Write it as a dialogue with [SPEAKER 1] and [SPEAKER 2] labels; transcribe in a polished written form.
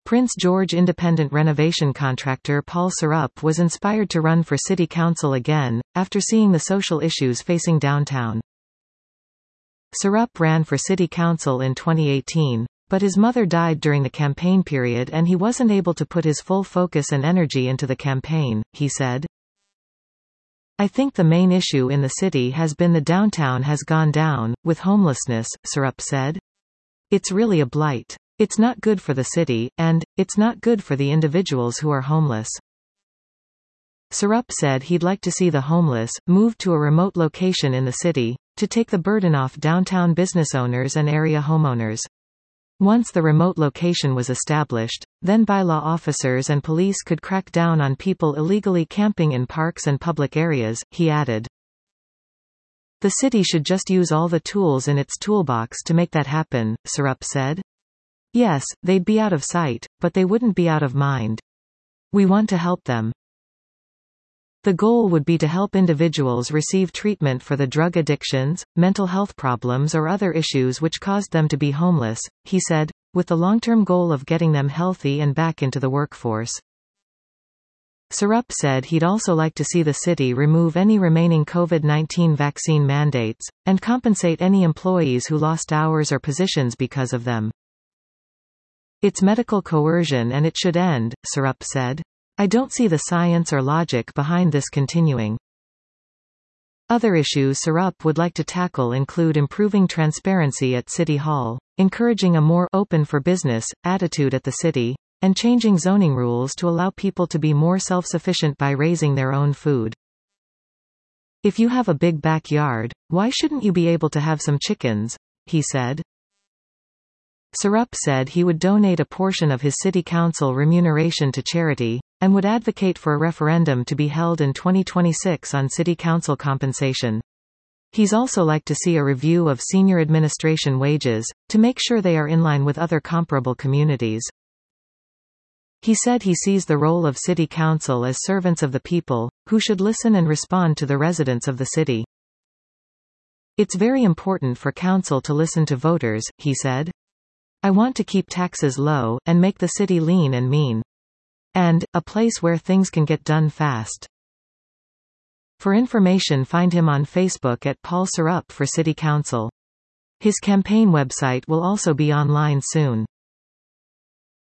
[SPEAKER 1] Prince George independent renovation contractor Paul Sarup was inspired to run for city council again, after seeing the social issues facing downtown. Sarup ran for city council in 2018, but his mother died during the campaign period and he wasn't able to put his full focus and energy into the campaign, he said. I think the main issue in the city has been the downtown has gone down, with homelessness, Sarup said. It's really a blight. It's not good for the city, and it's not good for the individuals who are homeless. Sarup said he'd like to see the homeless moved to a remote location in the city, to take the burden off downtown business owners and area homeowners. Once the remote location was established, then bylaw officers and police could crack down on people illegally camping in parks and public areas, he added. The city should just use all the tools in its toolbox to make that happen, Sarup said. Yes, they'd be out of sight, but they wouldn't be out of mind. We want to help them. The goal would be to help individuals receive treatment for the drug addictions, mental health problems or other issues which caused them to be homeless, he said, with the long-term goal of getting them healthy and back into the workforce. Sarup said he'd also like to see the city remove any remaining COVID-19 vaccine mandates, and compensate any employees who lost hours or positions because of them. It's medical coercion and it should end, Sarup said. I don't see the science or logic behind this continuing. Other issues Sarup would like to tackle include improving transparency at City Hall, encouraging a more open for business attitude at the city, and changing zoning rules to allow people to be more self-sufficient by raising their own food. If you have a big backyard, why shouldn't you be able to have some chickens? He said. Sarup said he would donate a portion of his city council remuneration to charity, and would advocate for a referendum to be held in 2026 on city council compensation. He's also like to see a review of senior administration wages, to make sure they are in line with other comparable communities. He said he sees the role of city council as servants of the people, who should listen and respond to the residents of the city. It's very important for council to listen to voters, he said. I want to keep taxes low, and make the city lean and mean. And, a place where things can get done fast. For information, find him on Facebook at Paul Sarup for City Council. His campaign website will also be online soon.